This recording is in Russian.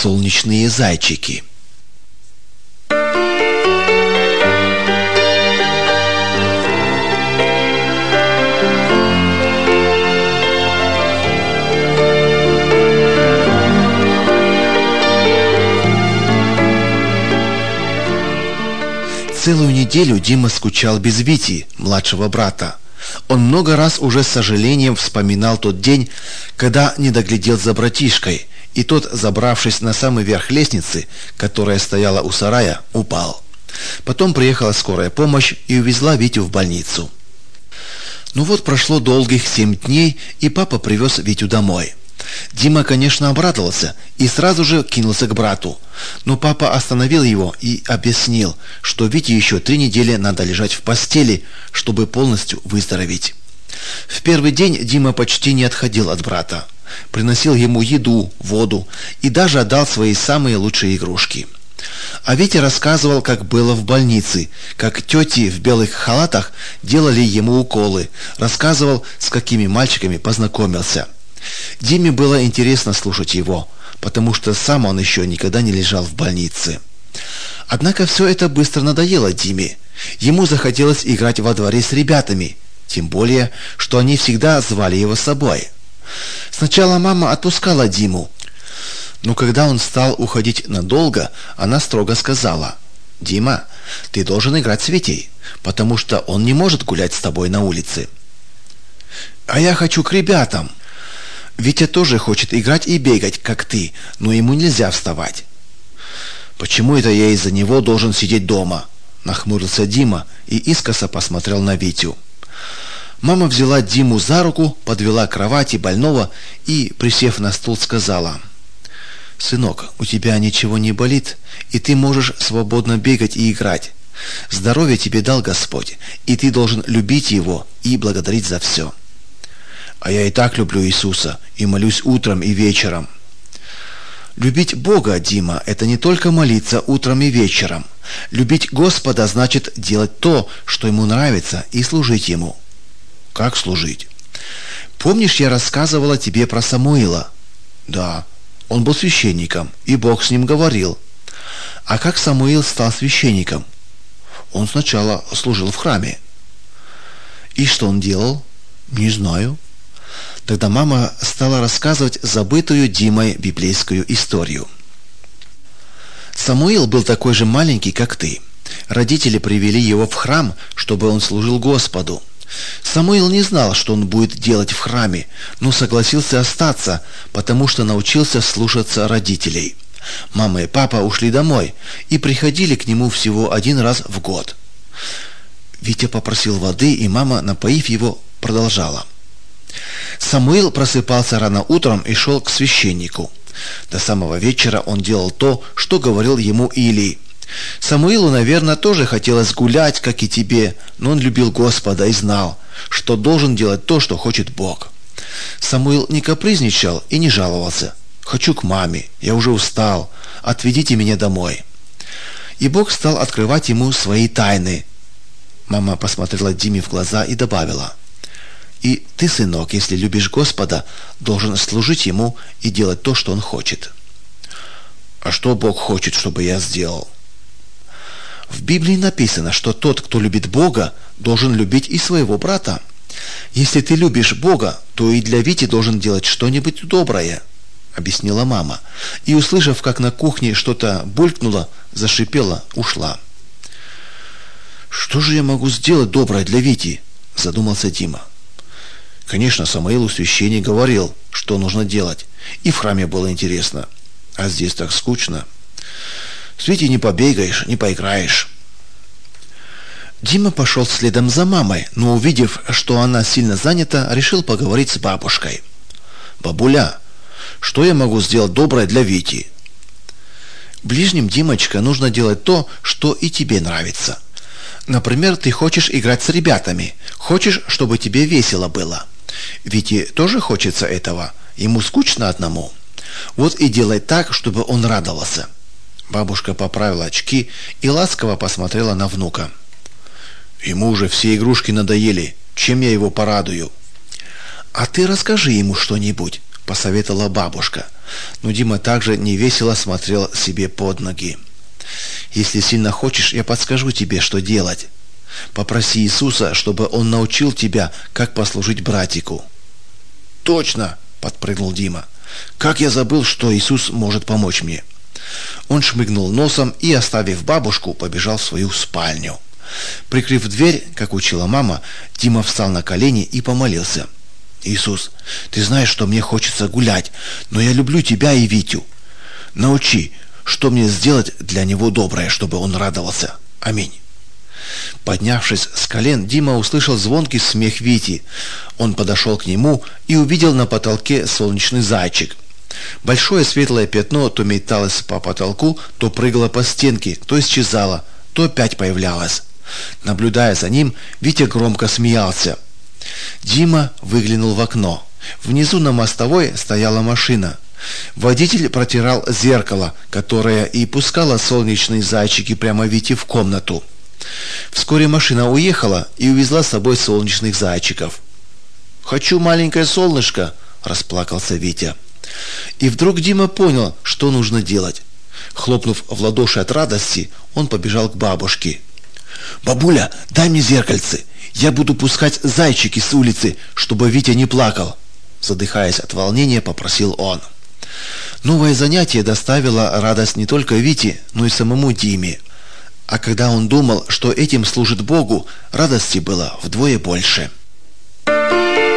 Солнечные зайчики. Целую неделю Дима скучал без Вити, младшего брата. Он много раз уже с сожалением вспоминал тот день, когда не доглядел за братишкой, и тот, забравшись на самый верх лестницы, которая стояла у сарая, упал. Потом приехала скорая помощь и увезла Витю в больницу. Ну вот прошло долгих 7 дней, и папа привез Витю домой. Дима, конечно, обрадовался и сразу же кинулся к брату. Но папа остановил его и объяснил, что Вите еще 3 недели надо лежать в постели, чтобы полностью выздороветь. В первый день Дима почти не отходил от брата. Приносил ему еду, воду и даже отдал свои самые лучшие игрушки. А Витя рассказывал, как было в больнице, как тети в белых халатах делали ему уколы, рассказывал, с какими мальчиками познакомился. Диме было интересно слушать его, потому что сам он еще никогда не лежал в больнице. Однако все это быстро надоело Диме. Ему захотелось играть во дворе с ребятами, тем более, что они всегда звали его с собой. Сначала мама отпускала Диму, но когда он стал уходить надолго, она строго сказала: «Дима, ты должен играть с Витей, потому что он не может гулять с тобой на улице». «А я хочу к ребятам. Витя тоже хочет играть и бегать, как ты, но ему нельзя вставать». «Почему это я из-за него должен сидеть дома?» — нахмурился Дима и искоса посмотрел на Витю. Мама взяла Диму за руку, подвела к кровати больного и, присев на стул, сказала: «Сынок, у тебя ничего не болит, и ты можешь свободно бегать и играть. Здоровье тебе дал Господь, и ты должен любить Его и благодарить за все». «А я и так люблю Иисуса и молюсь утром и вечером». Любить Бога, Дима, это не только молиться утром и вечером. Любить Господа значит делать то, что Ему нравится, и служить Ему. Как служить? Помнишь, я рассказывала тебе про Самуила? Да, он был священником, и Бог с ним говорил. А как Самуил стал священником? Он сначала служил в храме. И что он делал? Не знаю. Тогда мама стала рассказывать забытую Димой библейскую историю. Самуил был такой же маленький, как ты. Родители привели его в храм, чтобы он служил Господу. Самуил не знал, что он будет делать в храме, но согласился остаться, потому что научился слушаться родителей. Мама и папа ушли домой и приходили к нему всего 1 раз в год. Витя попросил воды, и мама, напоив его, продолжала. Самуил просыпался рано утром и шел к священнику. До самого вечера он делал то, что говорил ему Илий. Самуилу, наверное, тоже хотелось гулять, как и тебе, но он любил Господа и знал, что должен делать то, что хочет Бог. Самуил не капризничал и не жаловался. «Хочу к маме, я уже устал, отведите меня домой». И Бог стал открывать ему свои тайны. Мама посмотрела Диме в глаза и добавила: «И ты, сынок, если любишь Господа, должен служить Ему и делать то, что Он хочет». «А что Бог хочет, чтобы я сделал?» В Библии написано, что тот, кто любит Бога, должен любить и своего брата. Если ты любишь Бога, то и для Вити должен делать что-нибудь доброе, объяснила мама. И, услышав, как на кухне что-то булькнуло, зашипела, ушла. «Что же я могу сделать доброе для Вити?» – задумался Дима. Конечно, Самуилу священник говорил, что нужно делать, и в храме было интересно, а здесь так скучно. С Витей не побегаешь, не поиграешь. Дима пошел следом за мамой, но, увидев, что она сильно занята, решил поговорить с бабушкой. «Бабуля, что я могу сделать доброе для Вити?» «Ближним, Димочка, нужно делать то, что и тебе нравится. Например, ты хочешь играть с ребятами, хочешь, чтобы тебе весело было. Вите тоже хочется этого, ему скучно одному. Вот и делай так, чтобы он радовался». Бабушка поправила очки и ласково посмотрела на внука. «Ему уже все игрушки надоели, чем я его порадую?» «А ты расскажи ему что-нибудь. – посоветовала бабушка. Но Дима также невесело смотрел себе под ноги. «Если сильно хочешь, я подскажу тебе, что делать. Попроси Иисуса, чтобы Он научил тебя, как послужить братику». «Точно!» – подпрыгнул Дима. «Как я забыл, что Иисус может помочь мне!» Он шмыгнул носом и, оставив бабушку, побежал в свою спальню. Прикрыв дверь, как учила мама, Дима встал на колени и помолился. «Иисус, ты знаешь, что мне хочется гулять, но я люблю тебя и Витю. Научи, что мне сделать для него доброе, чтобы он радовался. Аминь». Поднявшись с колен, Дима услышал звонкий смех Вити. Он подошел к нему и увидел на потолке солнечный зайчик. Большое светлое пятно то металось по потолку, то прыгало по стенке, то исчезало, то опять появлялось. Наблюдая за ним, Витя громко смеялся. Дима выглянул в окно. Внизу на мостовой стояла машина. Водитель протирал зеркало, которое и пускало солнечные зайчики прямо Вите в комнату. Вскоре машина уехала и увезла с собой солнечных зайчиков. «Хочу маленькое солнышко!» – расплакался Витя. И вдруг Дима понял, что нужно делать. Хлопнув в ладоши от радости, он побежал к бабушке. «Бабуля, дай мне зеркальце! Я буду пускать зайчики с улицы, чтобы Витя не плакал!» Задыхаясь от волнения, попросил он. Новое занятие доставило радость не только Вите, но и самому Диме. А когда он думал, что этим служит Богу, радости было вдвое больше.